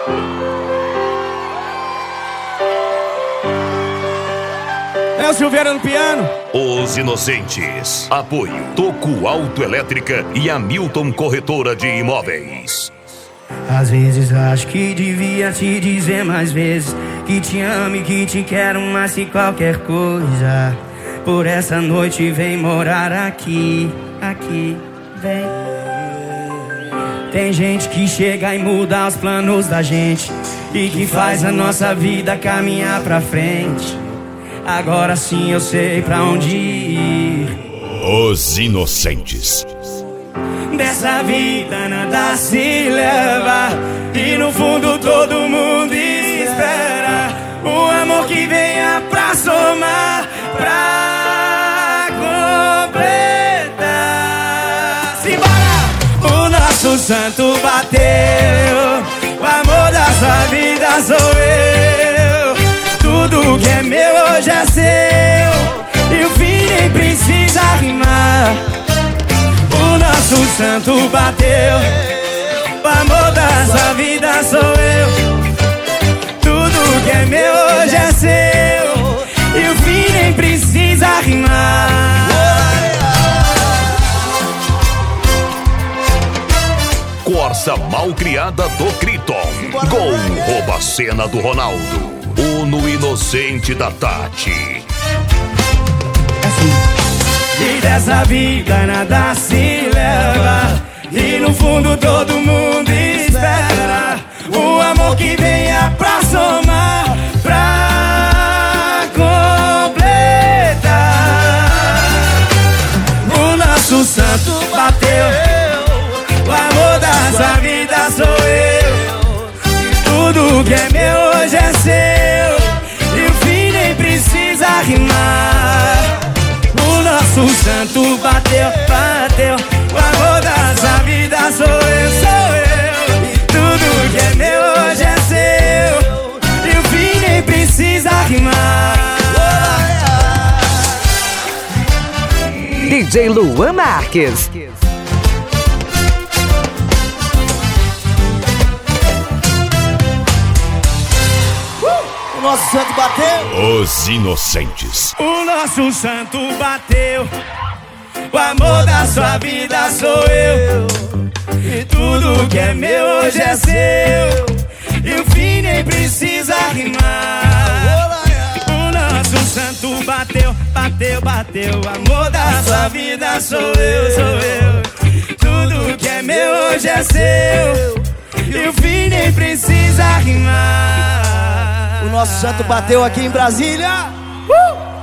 É o Silveira no piano. Os Inocentes. Apoio Toco Autoelétrica e Hamilton Corretora de Imóveis. Às vezes acho que devia te dizer mais vezes que te amo e que te quero mais que qualquer coisa. Por essa noite vem morar aqui, vem. Tem gente que chega e muda os planos da gente e que faz a nossa vida caminhar pra frente. Agora sim eu sei pra onde ir. Os Inocentes. Dessa vida nada se leva e no fundo todo mundo espera um amor que venha pra somar, pra completar. Simbora! O nosso santo bateu, o amor da sua vida sou eu. Tudo que é meu hoje é seu e o fim nem precisa rimar. O nosso santo bateu, o amor da sua vida sou eu. Tudo que é meu hoje é seu e o fim nem precisa rimar. Corsa Malcriada do Criton. Gol rouba a cena do Ronaldo. Uno Inocente da Tati. E dessa vida nada se leva e no fundo todo mundo espera um amor que venha pra somar, pra completar. O nosso santo bateu, o amor da sua vida sou eu. Tudo que é meu hoje é seu e o fim nem precisa rimar. O nosso santo bateu, bateu, o amor da sua vida sou eu, sou eu. Tudo que é meu hoje é seu e o fim nem precisa rimar. DJ Luan Marques. O nosso santo bateu. Os Inocentes. O nosso santo bateu, o amor da sua vida sou eu. E tudo que é meu hoje é seu e o fim nem precisa rimar. O nosso santo bateu, bateu, bateu, o amor da sua vida sou eu, sou eu. Tudo que é meu hoje é seu e o fim nem precisa rimar. O nosso santo bateu aqui em Brasília.